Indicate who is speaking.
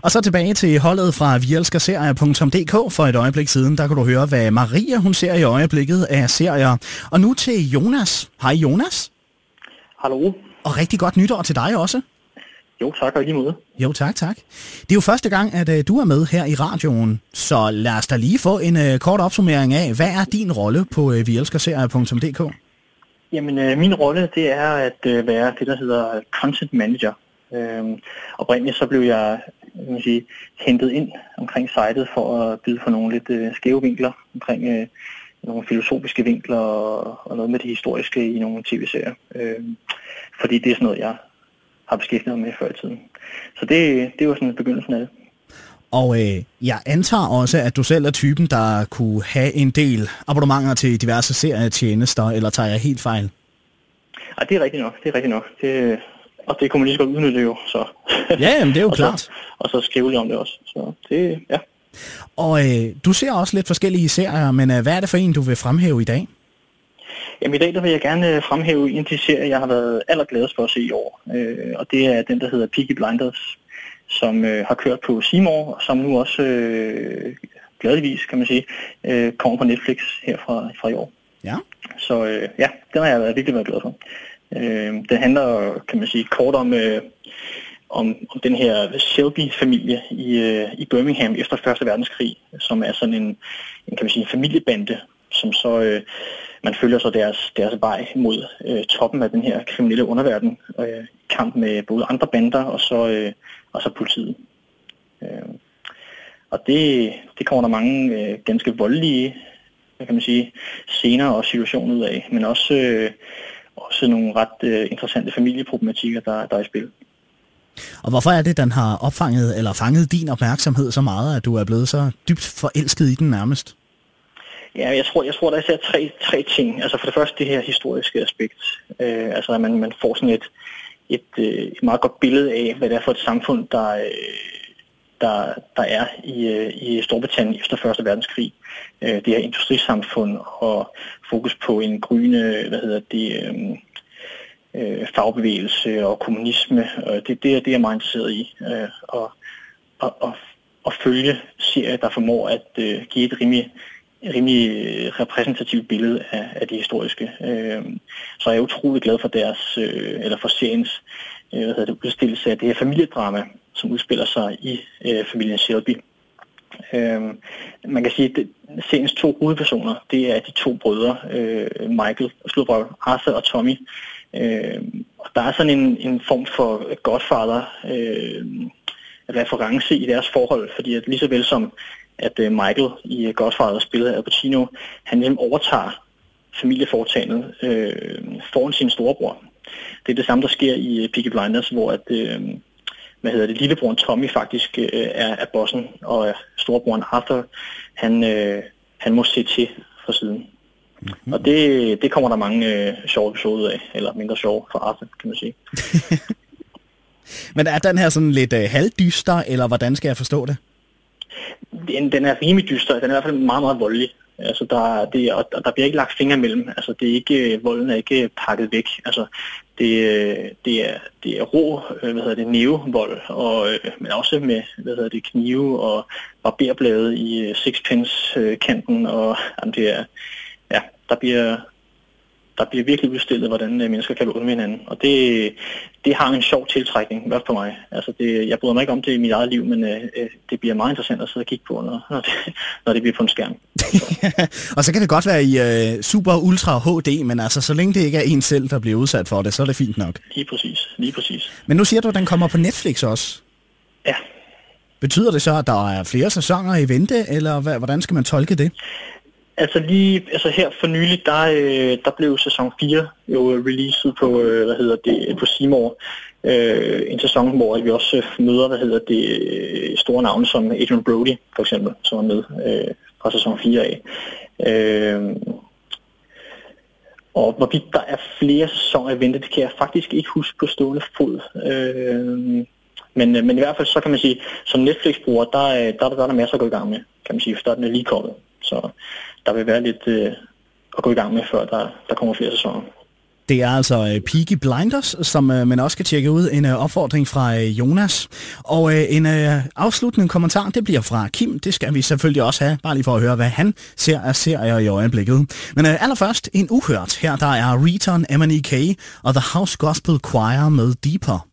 Speaker 1: Og så tilbage til holdet fra vielskaserier.dk. For et øjeblik siden, der kunne du høre, hvad Maria hun ser i øjeblikket af serier. Og nu til Jonas. Hej Jonas.
Speaker 2: Hallo.
Speaker 1: Og rigtig godt nytår til dig også.
Speaker 2: Jo, tak og lige måde.
Speaker 1: Jo, tak. Det er jo første gang, at du er med her i radioen. Så lad os da lige få en kort opsummering af, hvad er din rolle på vielskaserier.dk?
Speaker 2: Jamen, min rolle, det er at være det, der hedder content manager. Oprindeligt så blev jeg hentet ind omkring sitet for at byde på nogle lidt skæve vinkler omkring nogle filosofiske vinkler og noget med det historiske i nogle tv-serier. Fordi det er sådan noget, jeg har beskæftiget mig med før i tiden. Så det var sådan begyndelsen af det.
Speaker 1: Og jeg antager også, at du selv er typen, der kunne have en del abonnementer til diverse serietjenester, eller tager jeg helt fejl?
Speaker 2: Ej, det er rigtigt nok. Og det kunne man lige så godt udnytte jo, så...
Speaker 1: Ja, jamen, det er jo klart.
Speaker 2: Og så skrive lidt om det også, så det, ja.
Speaker 1: Og du ser også lidt forskellige serier, men hvad er det for en, du vil fremhæve i dag?
Speaker 2: Jamen i dag der vil jeg gerne fremhæve en af de serier, jeg har været allergladest for at se i år. Og det er den, der hedder Peaky Blinders, som har kørt på C More, og som nu også glædeligvis, kan man sige, kommer på Netflix her fra i år.
Speaker 1: Ja.
Speaker 2: Så ja, den har jeg virkelig været glad for. Den handler, kan man sige, kort om den her Shelby-familie i Birmingham efter 1. verdenskrig, som er sådan en kan man sige, en familiebande, som så man følger så deres vej mod toppen af den her kriminelle underverden, kamp med både andre bander og så politiet. Og det kommer der mange ganske voldelige, kan man sige, scener og situationer ud af, men også nogle ret interessante familieproblematikker, der er i spil.
Speaker 1: Og hvorfor er det, den har fanget din opmærksomhed så meget, at du er blevet så dybt forelsket i den nærmest?
Speaker 2: Ja, jeg tror, der er især tre ting. Altså for det første det her historiske aspekt. Altså at man får sådan et meget godt billede af, hvad det er for et samfund, der er i Storbritannien efter 1. verdenskrig. Det her industrisamfund og fokus på en gryende, fagbevægelse og kommunisme. Det er jeg meget interesseret i. Og følge serier, der formår at give et rimelig repræsentativt billede af det historiske. Så jeg er utrolig glad for for seriens udstillelse af det her familiedrama, som udspiller sig i familien Shelby. Man kan sige, at seriens 2 hovedpersoner, det er de 2 brødre, Arthur og Tommy. Og der er sådan en form for Godfather reference i deres forhold, fordi at lige så vel som at Michael i Godfather spillet af Al Pacino, han nemlig overtager familieforetagendet foran sin storebror. Det er det samme, der sker i Peaky Blinders, hvor at lillebroren Tommy faktisk er bossen, og storebroren Arthur, han må se til fra siden. Mm-hmm. Og det kommer der mange sjove episoder af, eller mindre sjove for Arthur, kan man sige.
Speaker 1: Men er den her sådan lidt halvdyster, eller hvordan skal jeg forstå det?
Speaker 2: Den er rimelig dyster. Den er i hvert fald meget, meget voldelig. Altså, der bliver ikke lagt fingre imellem. Altså, det er ikke, volden er ikke pakket væk. Altså, det er rå, nævevold, og men også med, knive og barberblade i sixpence-kanten, og der bliver virkelig udstillet, hvordan mennesker kan være onde med hinanden. Og det har en sjov tiltrækning, i hvert fald for mig. Altså jeg bryder mig ikke om det i mit eget liv, men det bliver meget interessant at sidde og kigge på, når det bliver på en skærm.
Speaker 1: Og så kan det godt være i super ultra HD, men altså så længe det ikke er en selv, der bliver udsat for det, så er det fint nok.
Speaker 2: Lige præcis.
Speaker 1: Men nu siger du, at den kommer på Netflix også.
Speaker 2: Ja.
Speaker 1: Betyder det så, at der er flere sæsoner i vente, eller hvordan skal man tolke det?
Speaker 2: Altså her for nylig, der blev sæson 4 jo releaset på, på C More. En sæson, hvor vi også møder, store navne som Adrian Brody, for eksempel, som er med fra sæson 4 af. Og hvorvidt der er flere sæsoner i vente, det kan jeg faktisk ikke huske på stående fod. Men i hvert fald så kan man sige, som Netflix-bruger, der er masser at gå i gang med, kan man sige, for den er lige kommet. Så der vil være lidt at gå i gang med, før der kommer flere sæsoner.
Speaker 1: Det er altså Peaky Blinders, som man også kan tjekke ud. En opfordring fra Jonas. Og en afsluttende kommentar, det bliver fra Kim. Det skal vi selvfølgelig også have, bare lige for at høre, hvad han ser af serier i øjeblikket. Men allerførst en uhørt. Her der er Riton, M&EK og The House Gospel Choir med Deeper.